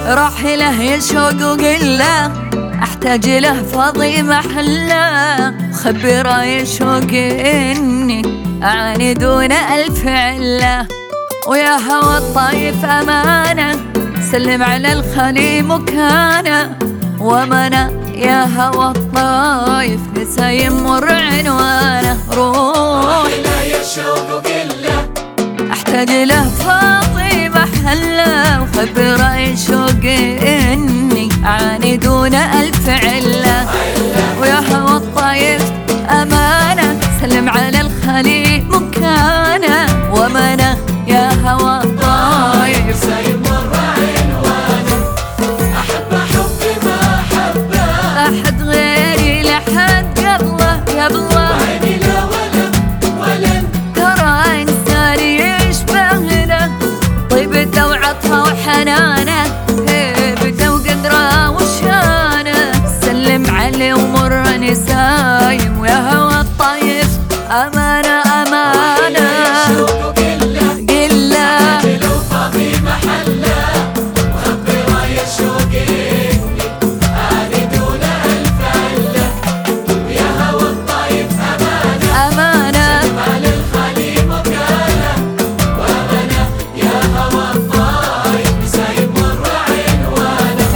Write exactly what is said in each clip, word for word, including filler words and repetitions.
راحله يا شوق وقله احتاج له فاضي محله، خبره يا شوق اني اعاني دون الف عله. ويا هوى الطايف امانه سلم على الخلي مكانه، ومنى يا هوى الطايف نسايم مر عنوانه. روح يا شوق وقله احتاج له فاضي محله، وخبره يا شوق اني اعاني دون الف عله. ويا هوى الطايف امانه سلم على الخلي مكانه، ومنى يا هوى الطايف سايب مر عنوانه. احب حبي ما حبه احد غيري لحد قبله قبله. وعيني لا ولم ولن ترى انساني يشبه له، طيبته وعطفه وحنانه، هيبته وقدره وشانه. سلم عليه ومر نسايم، ويا هوى الطايف امانه امانه. شوق وقله قله لو فاضي محله، وخبره يا شوق اني اعاني دون الف عله. ويا هوى الطايف امانه امانه على الخلي مكانه، ومنى يا هوى الطايف سايب مر عنوانه.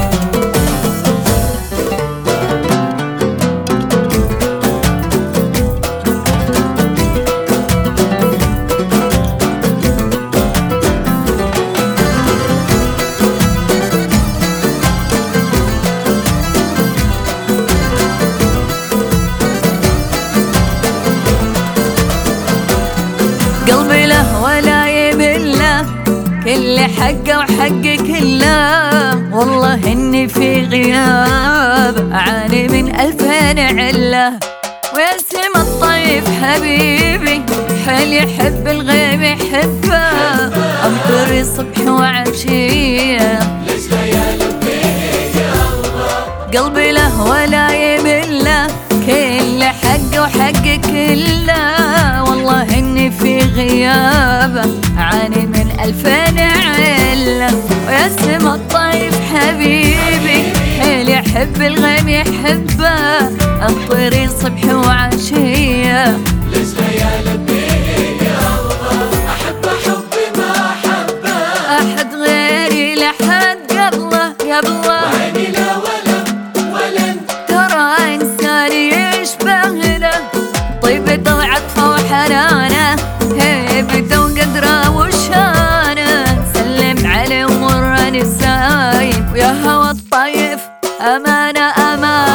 قلبي له ولا يمله، كل حقه وحق كله. والله اني في غياب اعاني من الفين عله. ويا سما الطيب حبيبي حيل يحب الغيب يحبه، امطري صبح وعشيه ليش ليالي بيه يا الله. قلبي له ولا يمله، كل حق وحق كله. والله اني في غيابه اعاني من الفين عله. ويا سما الطيب حبيبي حيل يحب الغيم يحبه، انطري صبح وعشيه ليش ليالي بيه يا الله. احب حبي ما حبه احد غيري لحد قبله قبله. وعيني لا ولم ولن ترى انساني يشبه له، طيبته وعطفه وحنانه، هيبته وقدره وشانه. سلم عليه ومر نسايم، ويا هوى الطايف امانه امانه.